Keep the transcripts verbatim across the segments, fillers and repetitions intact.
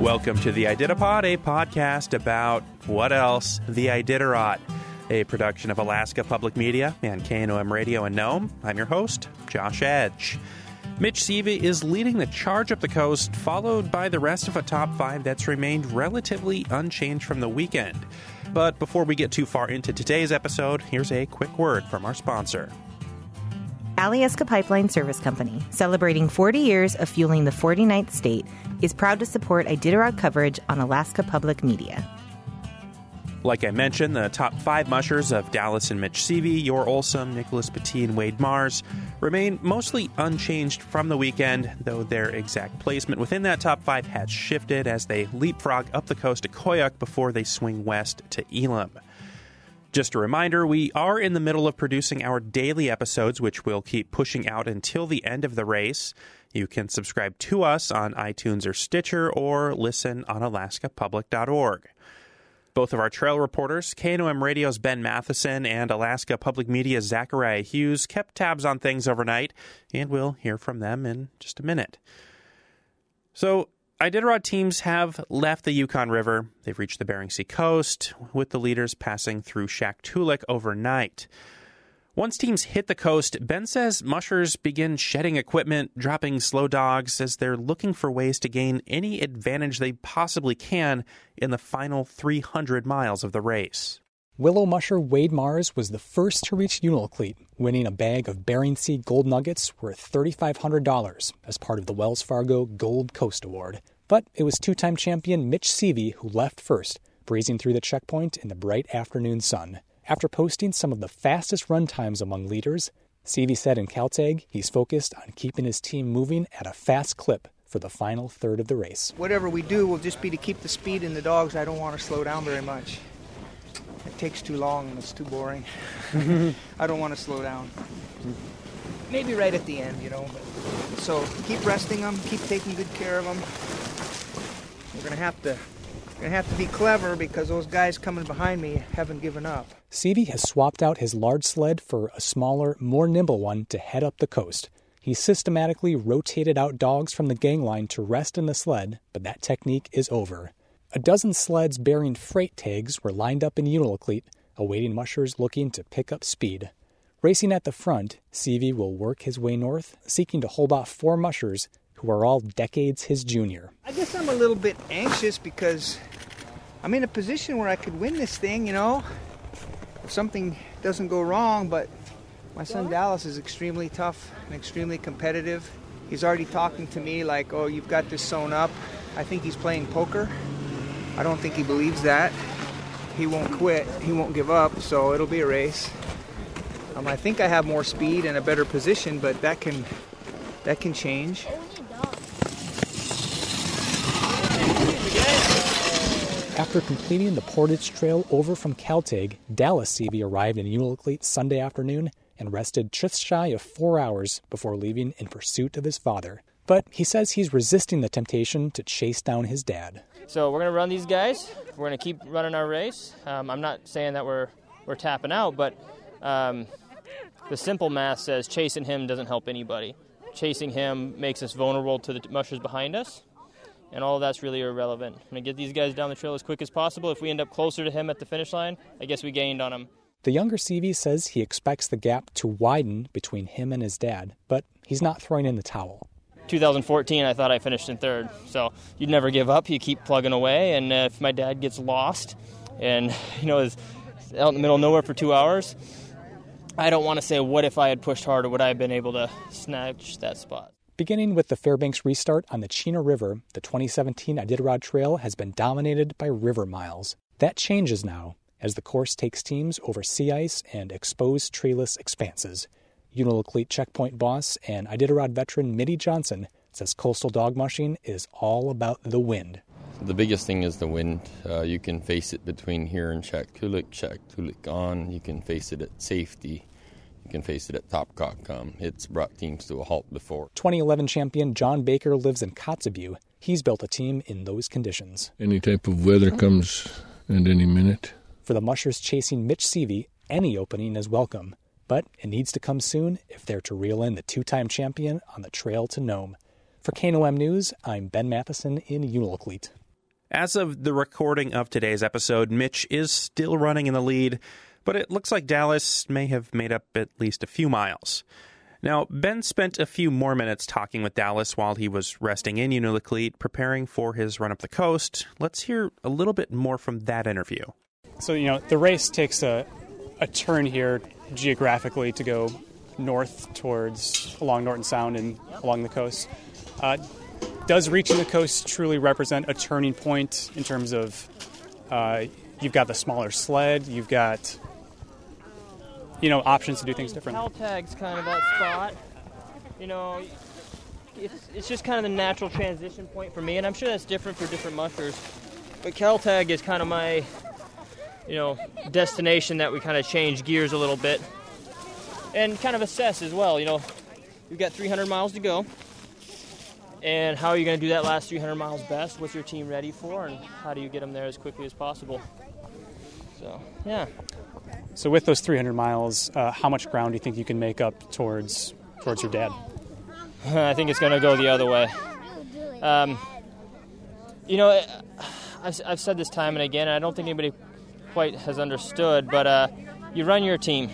Welcome to the Iditarod, a podcast about what else? The Iditarod, a production of Alaska Public Media and K N O M Radio in Nome. I'm your host, Josh Edge. Mitch Seavey is leading the charge up the coast, followed by the rest of a top five that's remained relatively unchanged from the weekend. But before we get too far into today's episode, here's a quick word from our sponsor. Alyeska Pipeline Service Company, celebrating forty years of fueling the forty-ninth state, is proud to support Iditarod coverage on Alaska Public Media. Like I mentioned, the top five mushers of Dallas and Mitch Seavey, Yor Olsum, Nicholas Petit, and Wade Mars remain mostly unchanged from the weekend, though their exact placement within that top five has shifted as they leapfrog up the coast to Koyuk before they swing west to Elam. Just a reminder, we are in the middle of producing our daily episodes, which we'll keep pushing out until the end of the race. You can subscribe to us on iTunes or Stitcher or listen on alaska public dot org. Both of our trail reporters, K N O M Radio's Ben Matheson and Alaska Public Media's Zachariah Hughes, kept tabs on things overnight, and we'll hear from them in just a minute. So, Iditarod teams have left the Yukon River. They've reached the Bering Sea coast, with the leaders passing through Shaktoolik overnight. Once teams hit the coast, Ben says mushers begin shedding equipment, dropping slow dogs as they're looking for ways to gain any advantage they possibly can in the final three hundred miles of the race. Willow musher Wade Mars was the first to reach Unalakleet, winning a bag of Bering Sea gold nuggets worth three thousand five hundred dollars as part of the Wells Fargo Gold Coast Award. But it was two-time champion Mitch Seavey who left first, breezing through the checkpoint in the bright afternoon sun. After posting some of the fastest run times among leaders, Seavey said in Caltag he's focused on keeping his team moving at a fast clip for the final third of the race. Whatever we do will just be to keep the speed in the dogs. I don't want to slow down very much. It takes too long and it's too boring. I don't want to slow down. Maybe right at the end, you know. But, so keep resting them, keep taking good care of them. We're going to have to Gonna have to be clever because those guys coming behind me haven't given up. Seavey has swapped out his large sled for a smaller, more nimble one to head up the coast. He systematically rotated out dogs from the gangline to rest in the sled, but that technique is over. A dozen sleds bearing freight tags were lined up in Unalakleet, awaiting mushers looking to pick up speed. Racing at the front, Seavey will work his way north, seeking to hold off four mushers who are all decades his junior. I guess I'm a little bit anxious because I'm in a position where I could win this thing, you know, if something doesn't go wrong, but my son Dallas is extremely tough and extremely competitive. He's already talking to me like, oh, you've got this sewn up. I think he's playing poker. I don't think he believes that. He won't quit. He won't give up, so it'll be a race. Um, I think I have more speed and a better position, but that can, that can change. After completing the Portage Trail over from Caltag, Dallas Seavey arrived in Unalakleet Sunday afternoon and rested just shy of four hours before leaving in pursuit of his father. But he says he's resisting the temptation to chase down his dad. So we're going to run these guys. We're going to keep running our race. Um, I'm not saying that we're we're tapping out, but um, the simple math says chasing him doesn't help anybody. Chasing him makes us vulnerable to the mushers behind us. And all of that's really irrelevant. I'm going to get these guys down the trail as quick as possible. If we end up closer to him at the finish line, I guess we gained on him. The younger Seavey says he expects the gap to widen between him and his dad, but he's not throwing in the towel. two thousand fourteen, I thought I finished in third. So you'd never give up. You keep plugging away. And uh, if my dad gets lost and, you know, is out in the middle of nowhere for two hours, I don't want to say what if I had pushed harder, would I have been able to snatch that spot. Beginning with the Fairbanks restart on the Chena River, the twenty seventeen Iditarod Trail has been dominated by river miles. That changes now, as the course takes teams over sea ice and exposed treeless expanses. Unalakleet checkpoint boss and Iditarod veteran Mitty Johnson says coastal dog mushing is all about the wind. The biggest thing is the wind. Uh, you can face it between here and Shaktoolik, Shaktoolik on. You can face it at safety. You can face it at Topkok. Um, it's brought teams to a halt before. twenty eleven champion John Baker lives in Kotzebue. He's built a team in those conditions. Any type of weather comes at any minute. For the mushers chasing Mitch Seavey, any opening is welcome. But it needs to come soon if they're to reel in the two-time champion on the trail to Nome. For K N O M News, I'm Ben Matheson in Unalakleet. As of the recording of today's episode, Mitch is still running in the lead, but it looks like Dallas may have made up at least a few miles. Now, Ben spent a few more minutes talking with Dallas while he was resting in Unalakleet, preparing for his run up the coast. Let's hear a little bit more from that interview. So, you know, the race takes a, a turn here geographically to go north towards along Norton Sound and along the coast. Uh, does reaching the coast truly represent a turning point in terms of uh, you've got the smaller sled, you've got, you know, options to do things differently? Caltag's kind of that spot. You know, it's, it's just kind of the natural transition point for me, and I'm sure that's different for different mushers. But Caltag is kind of my, you know, destination that we kind of change gears a little bit and kind of assess as well. You know, you've got three hundred miles to go. And how are you going to do that last three hundred miles best? What's your team ready for? And how do you get them there as quickly as possible? So, yeah. So with those three hundred miles, uh, how much ground do you think you can make up towards towards your dad? I think it's going to go the other way. Um, you know, I've, I've said this time and again, and I don't think anybody quite has understood, but uh, you run your team.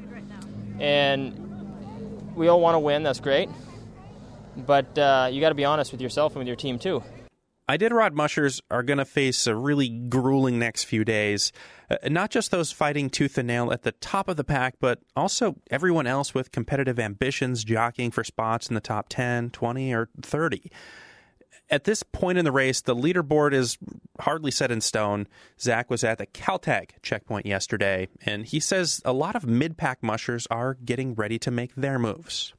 And we all want to win. That's great. But uh, you got to be honest with yourself and with your team, too. Iditarod mushers are going to face a really grueling next few days. Uh, not just those fighting tooth and nail at the top of the pack, but also everyone else with competitive ambitions jockeying for spots in the top ten, twenty, or thirty. At this point in the race, the leaderboard is hardly set in stone. Zach was at the Caltag checkpoint yesterday, and he says a lot of mid-pack mushers are getting ready to make their moves.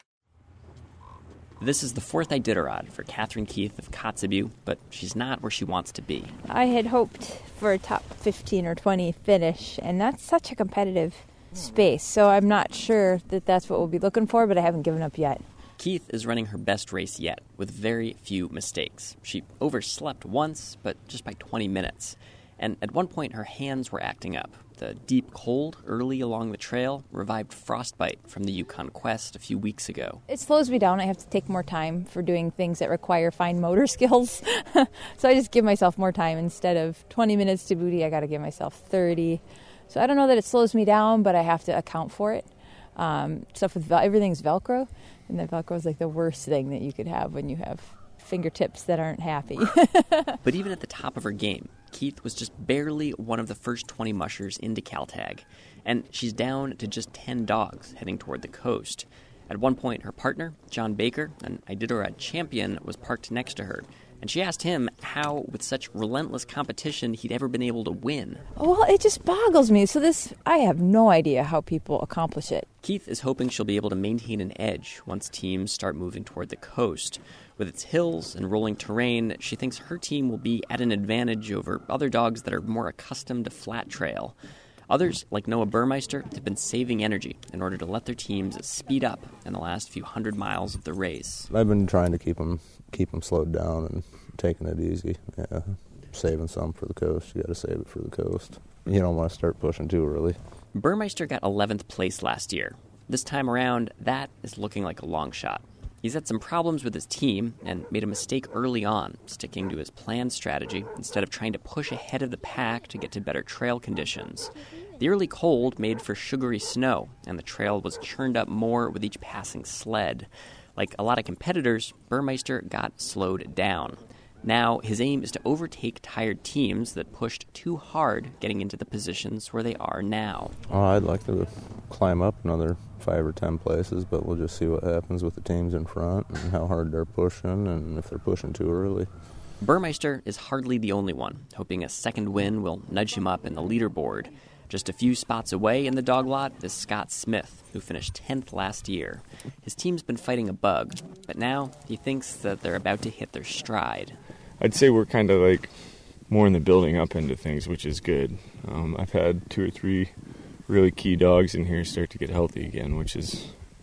This is the fourth Iditarod for Catherine Keith of Kotzebue, but she's not where she wants to be. I had hoped for a top fifteen or twenty finish, and that's such a competitive space, so I'm not sure that that's what we'll be looking for, but I haven't given up yet. Keith is running her best race yet, with very few mistakes. She overslept once, but just by twenty minutes. And at one point, her hands were acting up. The deep cold early along the trail revived frostbite from the Yukon Quest a few weeks ago. It slows me down. I have to take more time for doing things that require fine motor skills. So I just give myself more time. Instead of twenty minutes to booty, I got to give myself thirty. So I don't know that it slows me down, but I have to account for it. Um, stuff with everything's Velcro, and the Velcro is like the worst thing that you could have when you have fingertips that aren't happy. But even at the top of her game, Keith was just barely one of the first twenty mushers into Caltag, and she's down to just ten dogs heading toward the coast. At one point, her partner, John Baker, an Iditarod champion, was parked next to her, and she asked him how, with such relentless competition, he'd ever been able to win. Well, it just boggles me. So this, I have no idea how people accomplish it. Keith is hoping she'll be able to maintain an edge once teams start moving toward the coast. With its hills and rolling terrain, she thinks her team will be at an advantage over other dogs that are more accustomed to flat trail. Others, like Noah Burmeister, have been saving energy in order to let their teams speed up in the last few hundred miles of the race. I've been trying to keep them, keep them slowed down and taking it easy. Yeah, saving some for the coast. You got to save it for the coast. You don't want to start pushing too early. Burmeister got eleventh place last year. This time around, that is looking like a long shot. He's had some problems with his team and made a mistake early on, sticking to his planned strategy instead of trying to push ahead of the pack to get to better trail conditions. The early cold made for sugary snow, and the trail was churned up more with each passing sled. Like a lot of competitors, Burmeister got slowed down. Now, his aim is to overtake tired teams that pushed too hard getting into the positions where they are now. Oh, I'd like to climb up another five or ten places, but we'll just see what happens with the teams in front and how hard they're pushing and if they're pushing too early. Burmeister is hardly the only one, hoping a second win will nudge him up in the leaderboard. Just a few spots away in the dog lot is Scott Smith, who finished tenth last year. His team's been fighting a bug, but now he thinks that they're about to hit their stride. I'd say we're kind of like more in the building up end of things, which is good. Um, I've had two or three really key dogs in here start to get healthy again, which is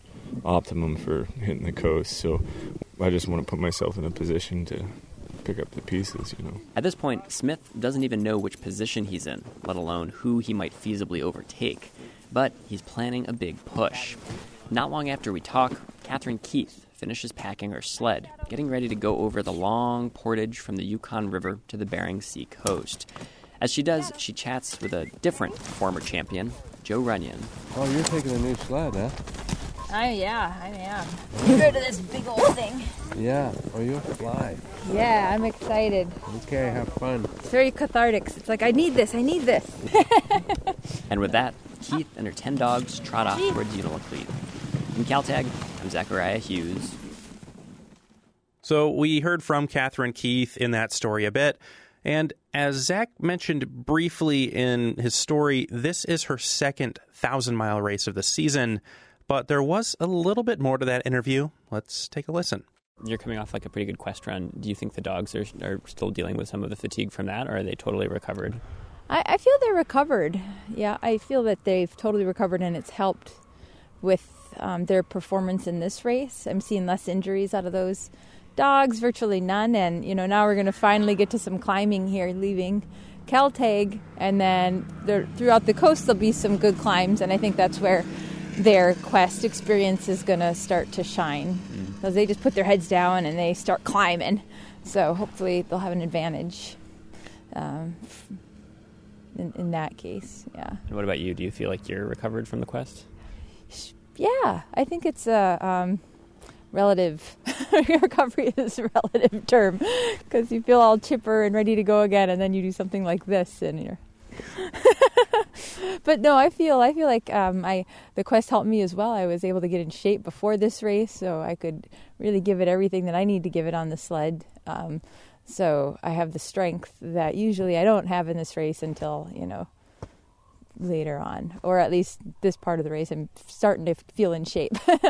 optimum for hitting the coast. So I just want to put myself in a position to pick up the pieces, you know. At this point, Smith doesn't even know which position he's in, let alone who he might feasibly overtake. But he's planning a big push. Not long after we talk, Catherine Keith finishes packing her sled, getting ready to go over the long portage from the Yukon River to the Bering Sea coast. As she does, she chats with a different former champion, Joe Runyon. Oh, you're taking a new sled, huh? I, yeah, I am. Get rid of this big old thing. Yeah. Oh, you'll fly. Yeah, I'm excited. Okay, have fun. It's very cathartic. It's like, I need this, I need this. And with that, Keith and her ten dogs trot off towards Unalakleet. In Caltag, I'm Zachariah Hughes. So we heard from Catherine Keith in that story a bit. And as Zach mentioned briefly in his story, this is her second thousand-mile race of the season. But there was a little bit more to that interview. Let's take a listen. You're coming off like a pretty good quest run. Do you think the dogs are, are still dealing with some of the fatigue from that, or are they totally recovered? I, I feel they're recovered. Yeah, I feel that they've totally recovered, and it's helped with um, their performance in this race. I'm seeing less injuries out of those dogs, virtually none. And, you know, now we're going to finally get to some climbing here, leaving Caltag. And then there, throughout the coast, there'll be some good climbs. And I think that's where their quest experience is going to start to shine. Because they just put their heads down and they start climbing. So hopefully they'll have an advantage um, in, in that case, yeah. And what about you? Do you feel like you're recovered from the quest? Yeah, I think it's a um, relative, recovery is a relative term, because you feel all chipper and ready to go again, and then you do something like this, and you're... But no, I feel I feel like um, I the quest helped me as well. I was able to get in shape before this race, so I could really give it everything that I need to give it on the sled. Um, so I have the strength that usually I don't have in this race until, you know, later on, or at least this part of the race. I'm starting to feel in shape.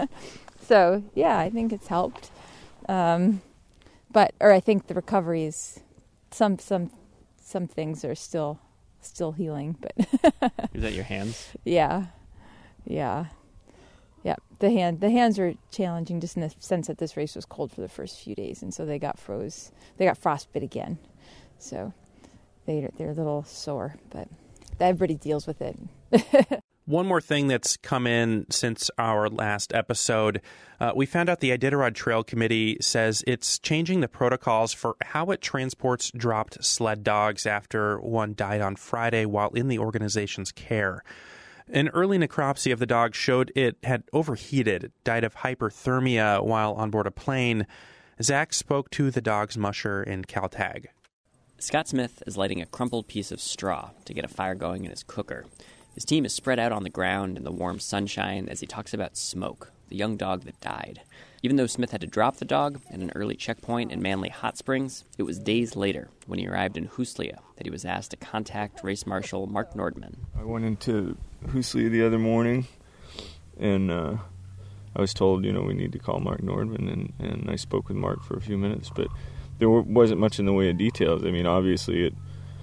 So yeah, I think it's helped. Um, but or I think the recovery is some some some things are still. Still healing, but is that your hands? Yeah, yeah, yeah. The hand, the hands are challenging, just in the sense that this race was cold for the first few days, and so they got froze. They got frostbite again, so they they're a little sore, but everybody deals with it. One more thing that's come in since our last episode, uh, we found out the Iditarod Trail Committee says it's changing the protocols for how it transports dropped sled dogs after one died on Friday while in the organization's care. An early necropsy of the dog showed it had overheated, died of hyperthermia while on board a plane. Zach spoke to the dog's musher in Caltag. Scott Smith is lighting a crumpled piece of straw to get a fire going in his cooker. His team is spread out on the ground in the warm sunshine as he talks about Smoke, the young dog that died. Even though Smith had to drop the dog at an early checkpoint in Manly Hot Springs, it was days later, when he arrived in Huslia, that he was asked to contact Race Marshal Mark Nordman. I went into Huslia the other morning, and uh, I was told, you know, we need to call Mark Nordman, and, and I spoke with Mark for a few minutes, but there wasn't much in the way of details. I mean, obviously, it,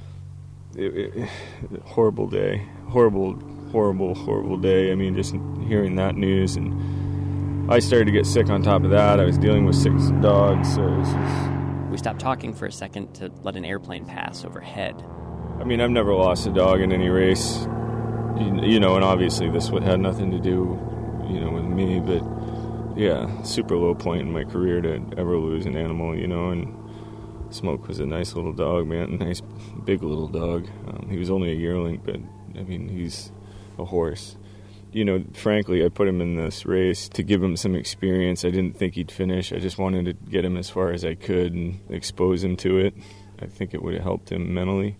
it, it horrible day. Horrible, horrible, horrible day. I mean, just hearing that news, and I started to get sick on top of that. I was dealing with six dogs, so it was just... We stopped talking for a second to let an airplane pass overhead. I mean, I've never lost a dog in any race, you, you know, and obviously this would had nothing to do, you know, with me, but yeah, super low point in my career to ever lose an animal, you know, and Smoke was a nice little dog, man, nice big little dog. Um, he was only a yearling, but I mean, he's a horse. You know, frankly, I put him in this race to give him some experience. I didn't think he'd finish. I just wanted to get him as far as I could and expose him to it. I think it would have helped him mentally.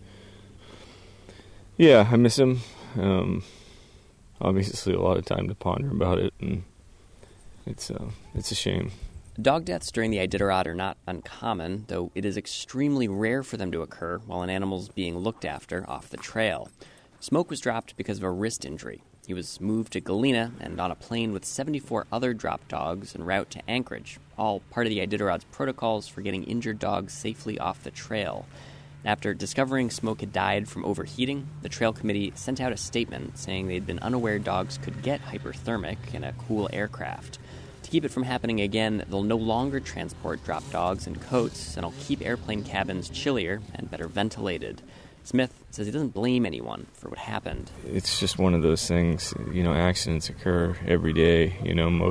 Yeah, I miss him. Um, obviously, a lot of time to ponder about it, and it's uh, it's a shame. Dog deaths during the Iditarod are not uncommon, though it is extremely rare for them to occur while an animal's being looked after off the trail. Smoke was dropped because of a wrist injury. He was moved to Galena and on a plane with seventy-four other dropped dogs en route to Anchorage, all part of the Iditarod's protocols for getting injured dogs safely off the trail. After discovering Smoke had died from overheating, the trail committee sent out a statement saying they'd been unaware dogs could get hyperthermic in a cool aircraft. To keep it from happening again, they'll no longer transport dropped dogs in coats, and will keep airplane cabins chillier and better ventilated. Smith says he doesn't blame anyone for what happened. It's just one of those things, you know, accidents occur every day. You know, most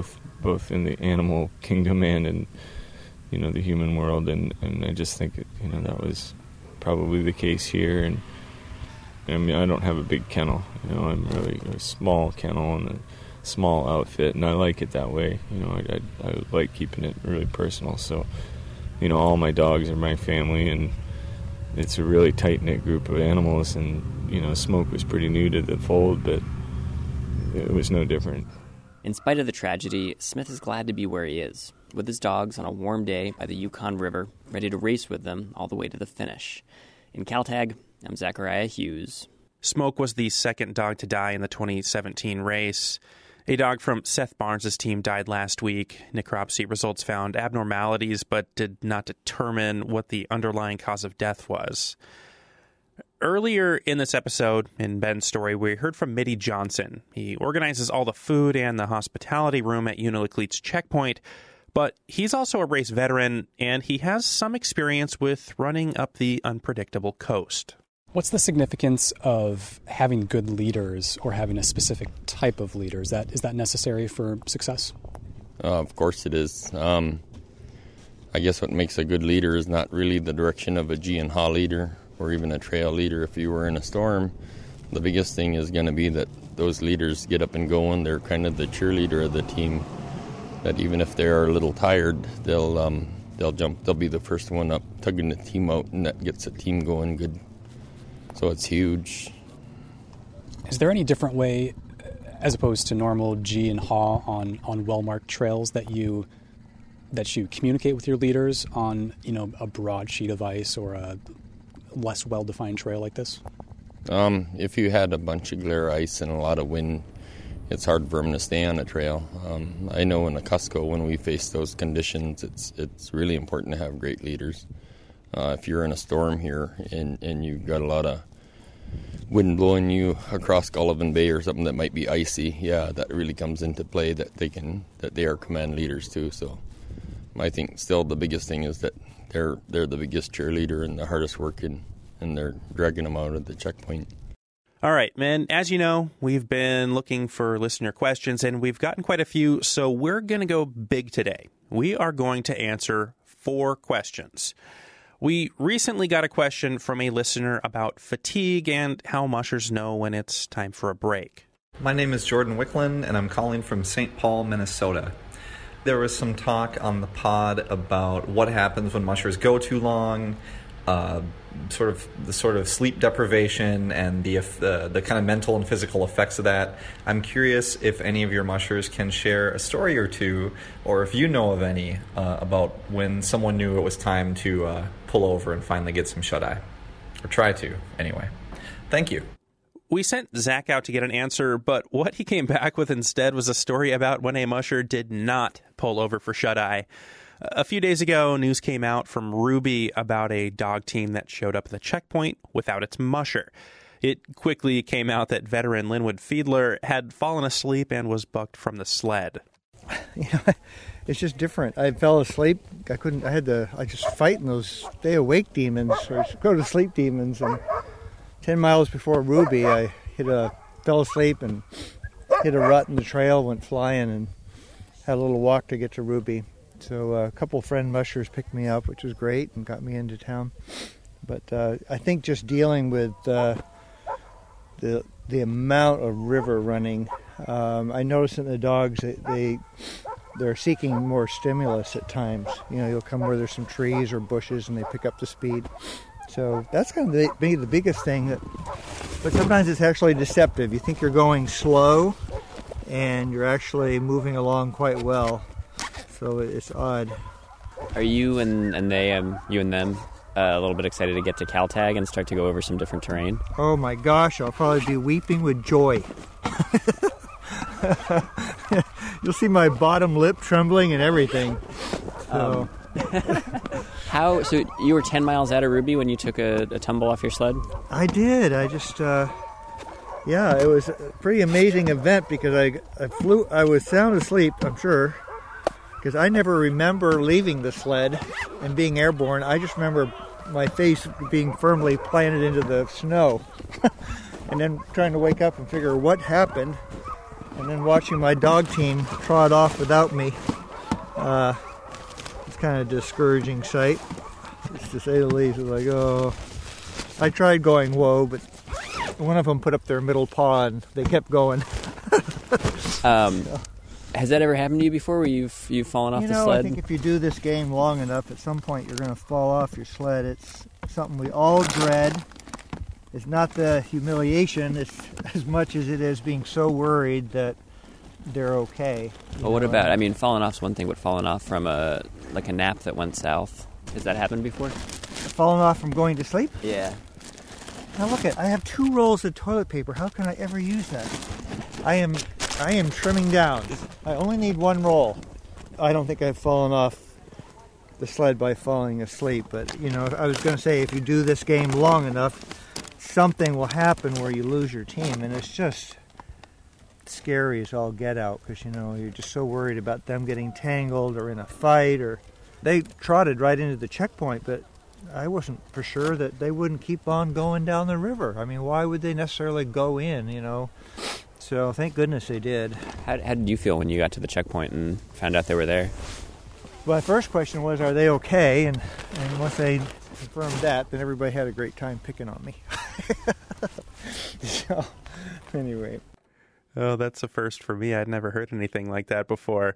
both in the animal kingdom and in, you know, the human world, and, and I just think, you know, that was probably the case here. And I mean, I don't have a big kennel, you know, I'm really a small kennel and a small outfit, and I like it that way. You know, I, I, I like keeping it really personal. So, you know, all my dogs are my family, and it's a really tight-knit group of animals, and, you know, Smoke was pretty new to the fold, but it was no different. In spite of the tragedy, Smith is glad to be where he is, with his dogs on a warm day by the Yukon River, ready to race with them all the way to the finish. In Caltag, I'm Zachariah Hughes. Smoke was the second dog to die in the twenty seventeen race. A dog from Seth Barnes' team died last week. Necropsy results found abnormalities but did not determine what the underlying cause of death was. Earlier in this episode, in Ben's story, we heard from Mitty Johnson. He organizes all the food and the hospitality room at Unalakleet's checkpoint, but he's also a race veteran, and he has some experience with running up the unpredictable coast. What's the significance of having good leaders or having a specific type of leader? Is that, is that necessary for success? Uh, of course it is. Um, I guess what makes a good leader is not really the direction of a G and H A leader or even a trail leader. If you were in a storm, the biggest thing is going to be that those leaders get up and going. They're kind of the cheerleader of the team, that even if they are a little tired, they'll um, they'll jump. They'll be the first one up, tugging the team out, and that gets the team going good. So it's huge. Is there any different way, as opposed to normal G and H A on, on well-marked trails, that you that you communicate with your leaders on, you know, a broad sheet of ice or a less well-defined trail like this? Um, if you had a bunch of glare ice and a lot of wind, it's hard for them to stay on a trail. Um, I know in the Cusco, when we face those conditions, it's it's really important to have great leaders. Uh, if you're in a storm here and, and you've got a lot of wind blowing you across Gullivan Bay or something that might be icy, yeah, that really comes into play, that they can that they are command leaders too. So I think still the biggest thing is that they're they're the biggest cheerleader and the hardest working, and they're dragging them out at the checkpoint. All right, man, as you know, we've been looking for listener questions, and we've gotten quite a few, so we're going to go big today. We are going to answer four questions. We recently got a question from a listener about fatigue and how mushers know when it's time for a break. My name is Jordan Wicklin, and I'm calling from Saint Paul, Minnesota. There was some talk on the pod about what happens when mushers go too long, uh, sort of the sort of sleep deprivation and the uh, the kind of mental and physical effects of that. I'm curious if any of your mushers can share a story or two, or if you know of any, uh, about when someone knew it was time to uh, pull over and finally get some shut-eye. Or try to, anyway. Thank you. We sent Zach out to get an answer, but what he came back with instead was a story about when a musher did not pull over for shut-eye. A few days ago, news came out from Ruby about a dog team that showed up at the checkpoint without its musher. It quickly came out that veteran Linwood Fiedler had fallen asleep and was bucked from the sled. You know, it's just different. I fell asleep. I couldn't. I had to. I just fighting those stay awake demons or go to sleep demons. And ten miles before Ruby, I hit a fell asleep and hit a rut in the trail. Went flying and had a little walk to get to Ruby. So uh, a couple of friend mushers picked me up, which was great, and got me into town. But uh, I think just dealing with uh, the the amount of river running, um, I noticed in the dogs that they they're seeking more stimulus at times. You know, you'll come where there's some trees or bushes, and they pick up the speed. So that's kind of the, maybe the biggest thing. That, but sometimes it's actually deceptive. You think you're going slow, and you're actually moving along quite well. So it's odd. Are you and, and they, um, you and them, uh, a little bit excited to get to Caltag and start to go over some different terrain? Oh my gosh, I'll probably be weeping with joy. You'll see my bottom lip trembling and everything. So. Um, how? So you were ten miles out of Ruby when you took a, a tumble off your sled? I did. I just, uh, yeah, it was a pretty amazing event because I, I flew. I was sound asleep, I'm sure. Because I never remember leaving the sled and being airborne. I just remember my face being firmly planted into the snow. And then trying to wake up and figure what happened. and then watching my dog team trot off without me, uh, it's kind of a discouraging sight. It's to say the least. It's like, oh, I tried going whoa, but one of them put up their middle paw and they kept going. um, has that ever happened to you before, where you've you've fallen off you the know, sled? I think if you do this game long enough, at some point you're going to fall off your sled. It's something we all dread. It's not the humiliation it's as much as it is being so worried that they're okay. Well, what about, I mean, falling off's one thing, but falling off from a like a nap that went south, has that happened before? Falling off from going to sleep? Yeah. Now look at, I have two rolls of toilet paper. How can I ever use that? I am, I am trimming down. I only need one roll. I don't think I've fallen off the sled by falling asleep, but you know, I was going to say, if you do this game long enough, something will happen where you lose your team, and it's just scary as all get out, because you know, you're just so worried about them getting tangled or in a fight. Or they trotted right into the checkpoint, but I wasn't for sure that they wouldn't keep on going down the river. I mean, why would they necessarily go in, you know? So thank goodness they did. How, how did you feel when you got to the checkpoint and found out they were there? My first question was, are they okay? And, and once they confirmed that, then everybody had a great time picking on me. So, anyway. Oh, that's a first for me. I'd never heard anything like that before.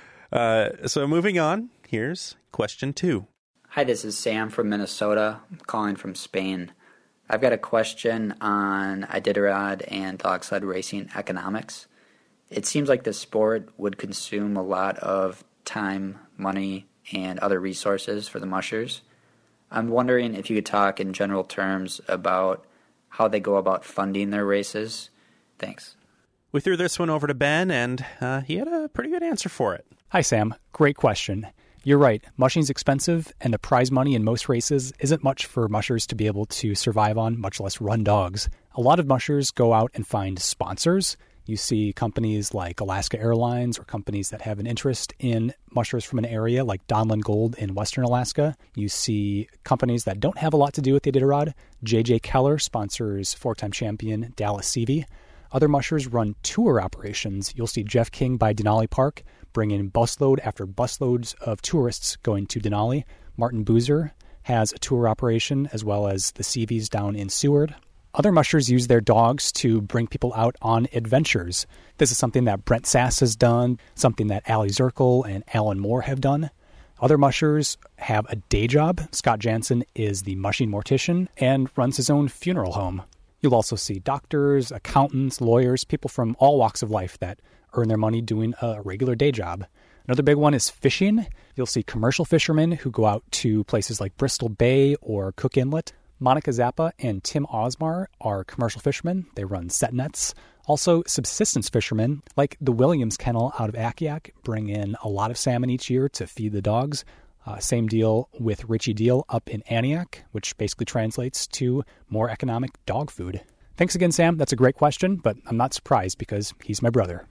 Uh, so moving on, here's question two. Hi, this is Sam from Minnesota. I'm calling from Spain. I've got a question on Iditarod and dog sled racing economics. It seems like the sport would consume a lot of time, money, and other resources for the mushers. I'm wondering if you could talk in general terms about how they go about funding their races. Thanks. We threw this one over to Ben, and uh, he had a pretty good answer for it. Hi, Sam. Great question. You're right. Mushing's expensive, and the prize money in most races isn't much for mushers to be able to survive on, much less run dogs. A lot of mushers go out and find sponsors. You see companies like Alaska Airlines or companies that have an interest in mushers from an area like Donlin Gold in western Alaska. You see companies that don't have a lot to do with the Iditarod. J J Keller sponsors four-time champion Dallas Seavey. Other mushers run tour operations. You'll see Jeff King by Denali Park bring in busload after busloads of tourists going to Denali. Martin Boozer has a tour operation, as well as the Seaveys down in Seward. Other mushers use their dogs to bring people out on adventures. This is something that Brent Sass has done, something that Allie Zirkle and Alan Moore have done. Other mushers have a day job. Scott Jansen is the mushing mortician and runs his own funeral home. You'll also see doctors, accountants, lawyers, people from all walks of life that earn their money doing a regular day job. Another big one is fishing. You'll see commercial fishermen who go out to places like Bristol Bay or Cook Inlet. Monica Zappa and Tim Osmar are commercial fishermen. They run set nets. Also, subsistence fishermen, like the Williams Kennel out of Akiak, bring in a lot of salmon each year to feed the dogs. Uh, same deal with Richie Deal up in Aniak, which basically translates to more economic dog food. Thanks again, Sam. That's a great question, but I'm not surprised because he's my brother.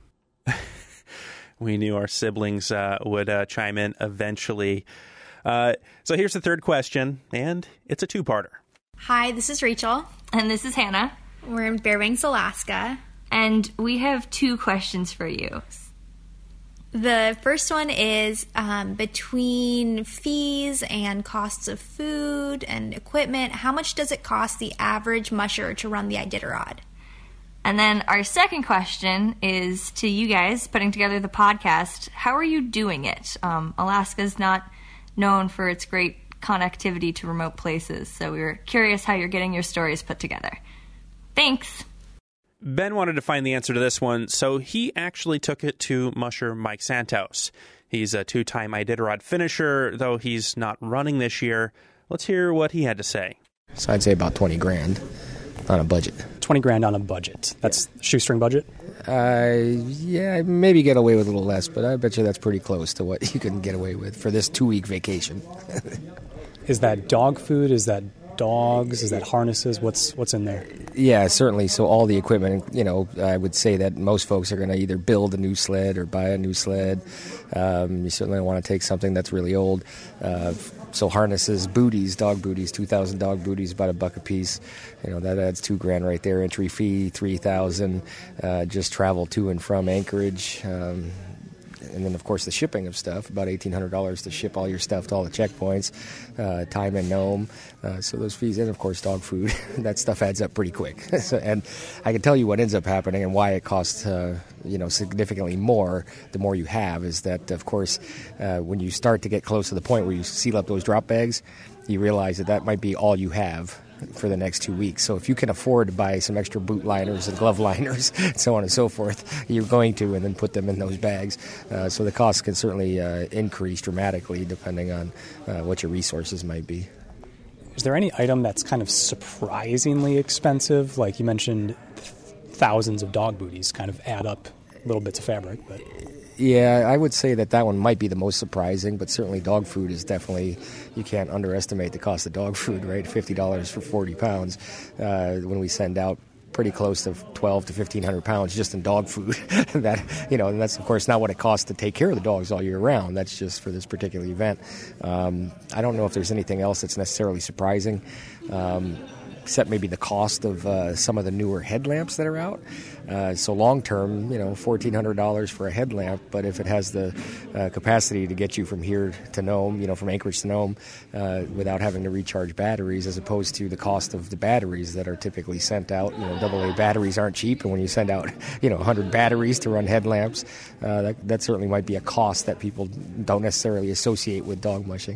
We knew our siblings uh, would uh, chime in eventually. Uh, so here's the third question, and it's a two-parter. Hi, this is Rachel. And this is Hannah. We're in Fairbanks, Alaska. And we have two questions for you. The first one is um, between fees and costs of food and equipment, how much does it cost the average musher to run the Iditarod? And then our second question is to you guys putting together the podcast. How are you doing it? Um, Alaska's not known for its great connectivity to remote places, so we were curious how you're getting your stories put together. Thanks. Ben wanted to find the answer to this one, so he actually took it to musher Mike Santos. He's a two-time Iditarod finisher, though he's not running this year. Let's hear what he had to say. So I'd say about twenty grand on a budget. twenty grand on a budget. That's yeah. Shoestring budget? Uh, yeah, maybe get away with a little less, but I bet you that's pretty close to what you can get away with for this two-week vacation. Is that dog food? Is that dogs? Is that harnesses? What's what's in there? Yeah, certainly. So all the equipment, you know, I would say that most folks are going to either build a new sled or buy a new sled. Um, you certainly don't want to take something that's really old. Uh, so harnesses, booties, dog booties, two thousand dog booties, about a buck a piece. You know, that adds two grand right there. Entry fee, three thousand. Uh, just travel to and from Anchorage. Um, And then, of course, the shipping of stuff, about eighteen hundred dollars to ship all your stuff to all the checkpoints, uh, time in Nome. Uh, so those fees, and, of course, dog food. That stuff adds up pretty quick. So, and I can tell you what ends up happening and why it costs, uh, you know, significantly more the more you have is that, of course, uh, when you start to get close to the point where you seal up those drop bags, you realize that that might be all you have for the next two weeks. So if you can afford to buy some extra boot liners and glove liners, and so on and so forth, you're going to, and then put them in those bags. Uh, so the costs can certainly uh, increase dramatically depending on uh, what your resources might be. Is there any item that's kind of surprisingly expensive? Like you mentioned, thousands of dog booties kind of add up little bits of fabric, but... Yeah, I would say that that one might be the most surprising, but certainly dog food is definitely, you can't underestimate the cost of dog food, right? fifty dollars for forty pounds. Uh, when we send out pretty close to twelve to fifteen hundred pounds just in dog food. That, you know, and that's, of course, not what it costs to take care of the dogs all year round. That's just for this particular event. Um, I don't know if there's anything else that's necessarily surprising. Um, except maybe the cost of uh, some of the newer headlamps that are out. Uh, so long term, you know, fourteen hundred dollars for a headlamp, but if it has the uh, capacity to get you from here to Nome, you know, from Anchorage to Nome, uh, without having to recharge batteries, as opposed to the cost of the batteries that are typically sent out. You know, double A batteries aren't cheap, and when you send out, you know, one hundred batteries to run headlamps, uh, that, that certainly might be a cost that people don't necessarily associate with dog mushing.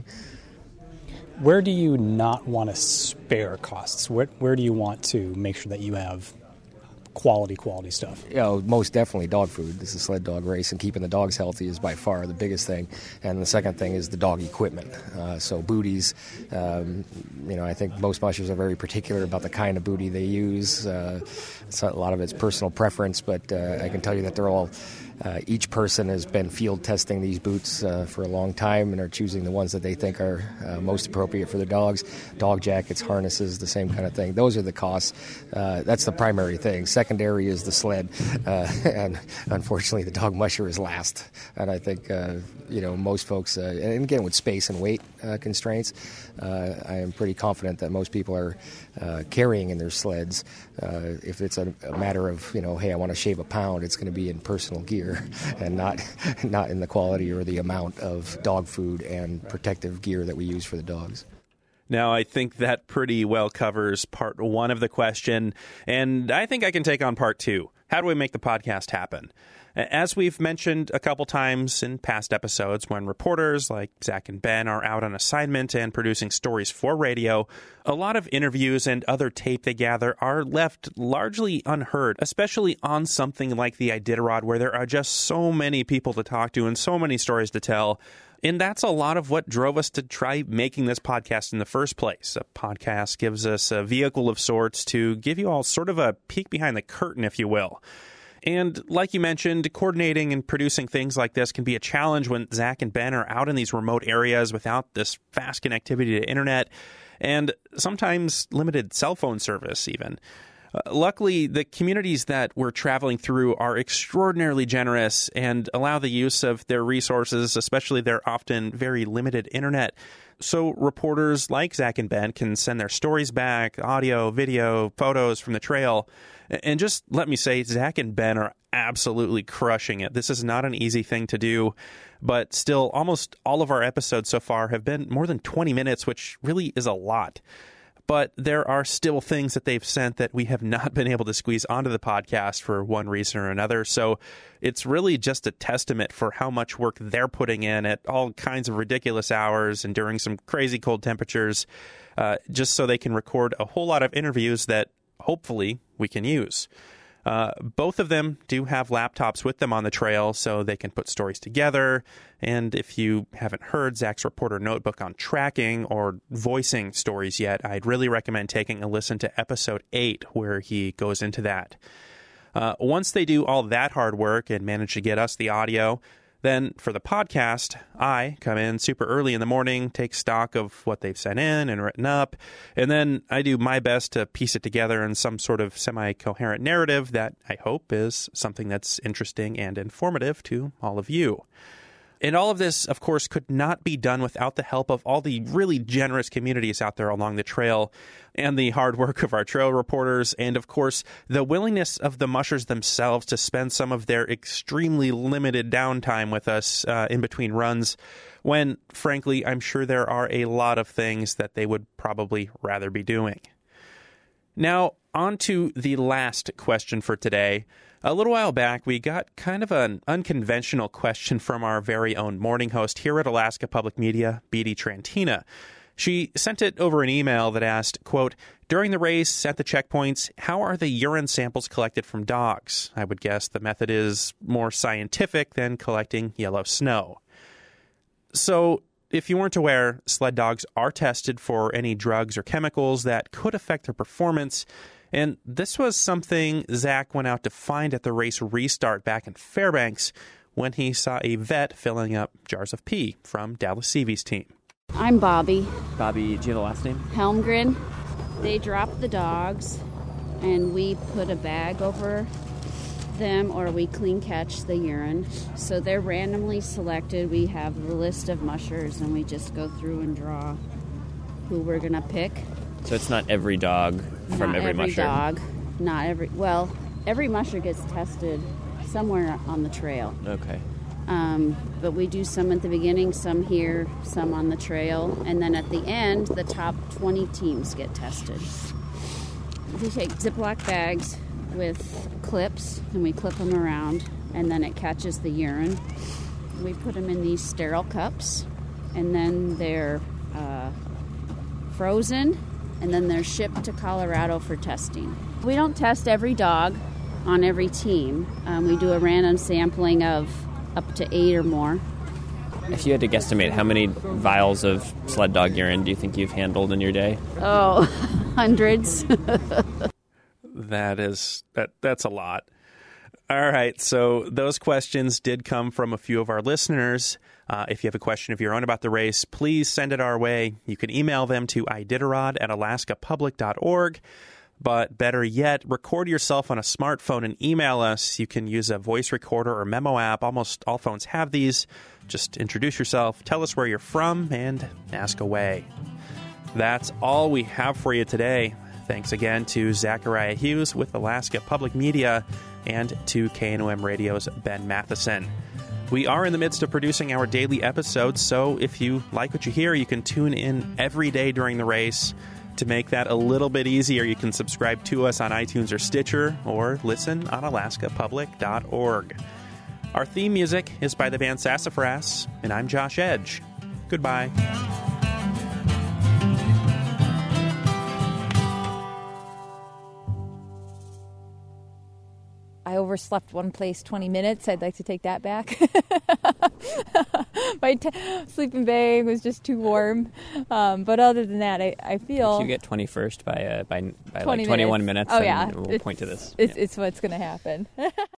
Where do you not want to spare costs? Where, where do you want to make sure that you have quality, quality stuff? You know, most definitely dog food. This is a sled dog race, and keeping the dogs healthy is by far the biggest thing. And the second thing is the dog equipment. Uh, so booties, um, you know, I think most mushers are very particular about the kind of booty they use. Uh, so a lot of it's personal preference, but uh, I can tell you that they're all... Uh, each person has been field testing these boots uh, for a long time and are choosing the ones that they think are uh, most appropriate for their dogs. Dog jackets, harnesses, the same kind of thing. Those are the costs. Uh, that's the primary thing. Secondary is the sled. Uh, and unfortunately, the dog musher is last. And I think, uh, you know, most folks, uh, and again, with space and weight uh, constraints, uh, I am pretty confident that most people are uh, carrying in their sleds. Uh, if it's a, a matter of, you know, hey, I want to shave a pound, it's going to be in personal gear. And not not in the quality or the amount of dog food and protective gear that we use for the dogs. Now, I think that pretty well covers part one of the question, and I think I can take on part two. How do we make the podcast happen? As we've mentioned a couple times in past episodes, when reporters like Zach and Ben are out on assignment and producing stories for radio, a lot of interviews and other tape they gather are left largely unheard, especially on something like the Iditarod, where there are just so many people to talk to and so many stories to tell. And that's a lot of what drove us to try making this podcast in the first place. A podcast gives us a vehicle of sorts to give you all sort of a peek behind the curtain, if you will. And like you mentioned, coordinating and producing things like this can be a challenge when Zach and Ben are out in these remote areas without this fast connectivity to internet and sometimes limited cell phone service even. Uh, luckily, the communities that we're traveling through are extraordinarily generous and allow the use of their resources, especially their often very limited internet. So reporters like Zach and Ben can send their stories back, audio, video, photos from the trail. And just let me say, Zach and Ben are absolutely crushing it. This is not an easy thing to do, but still, almost all of our episodes so far have been more than twenty minutes, which really is a lot. But there are still things that they've sent that we have not been able to squeeze onto the podcast for one reason or another. So it's really just a testament for how much work they're putting in at all kinds of ridiculous hours and during some crazy cold temperatures, uh, just so they can record a whole lot of interviews that hopefully we can use. Uh, both of them do have laptops with them on the trail, so they can put stories together. And if you haven't heard Zach's reporter notebook on tracking or voicing stories yet, I'd really recommend taking a listen to episode eight, where he goes into that. Uh, once they do all that hard work and manage to get us the audio, Then for the podcast, I come in super early in the morning, take stock of what they've sent in and written up, and then I do my best to piece it together in some sort of semi-coherent narrative that I hope is something that's interesting and informative to all of you. And all of this, of course, could not be done without the help of all the really generous communities out there along the trail and the hard work of our trail reporters and, of course, the willingness of the mushers themselves to spend some of their extremely limited downtime with us uh, in between runs when, frankly, I'm sure there are a lot of things that they would probably rather be doing. Now, on to the last question for today. A little while back, we got kind of an unconventional question from our very own morning host here at Alaska Public Media, Beatty Trantina. She sent it over an email that asked, quote, during the race at the checkpoints, how are the urine samples collected from dogs? I would guess the method is more scientific than collecting yellow snow. So, if you weren't aware, sled dogs are tested for any drugs or chemicals that could affect their performance. And this was something Zach went out to find at the race restart back in Fairbanks when he saw a vet filling up jars of pee from Dallas Seavey's team. I'm Bobby. Bobby, do you have the last name? Helmgren. They drop the dogs, and we put a bag over them, or we clean catch the urine. So they're randomly selected. We have the list of mushers, and we just go through and draw who we're going to pick. So it's not every dog from not every, every musher? dog. Not every, well, every musher gets tested somewhere on the trail. Okay. Um, but we do some at the beginning, some here, some on the trail, and then at the end, the top twenty teams get tested. We take Ziploc bags with clips, and we clip them around, and then it catches the urine. We put them in these sterile cups, and then they're uh, frozen, and then they're shipped to Colorado for testing. We don't test every dog on every team. Um, we do a random sampling of up to eight or more. If you had to guesstimate, how many vials of sled dog urine do you think you've handled in your day? Oh, hundreds. That is, that that's a lot. All right, so those questions did come from a few of our listeners. Uh, if you have a question of your own about the race, please send it our way. You can email them to iditarod at alaska public dot org. But better yet, record yourself on a smartphone and email us. You can use a voice recorder or memo app. Almost all phones have these. Just introduce yourself, tell us where you're from, and ask away. That's all we have for you today. Thanks again to Zachariah Hughes with Alaska Public Media and to K N O M Radio's Ben Matheson. We are in the midst of producing our daily episodes, so if you like what you hear, you can tune in every day during the race. To make that a little bit easier, you can subscribe to us on iTunes or Stitcher, or listen on alaska public dot org. Our theme music is by the band Sassafras, and I'm Josh Edge. Goodbye. I overslept one place twenty minutes. I'd like to take that back. My t- sleeping bag was just too warm. Um, but other than that, I, I feel... If you get twenty-first by uh, by, by twenty like twenty-one minutes. minutes, Oh, yeah. we'll it's, point to this. It's, Yeah. it's what's going to happen.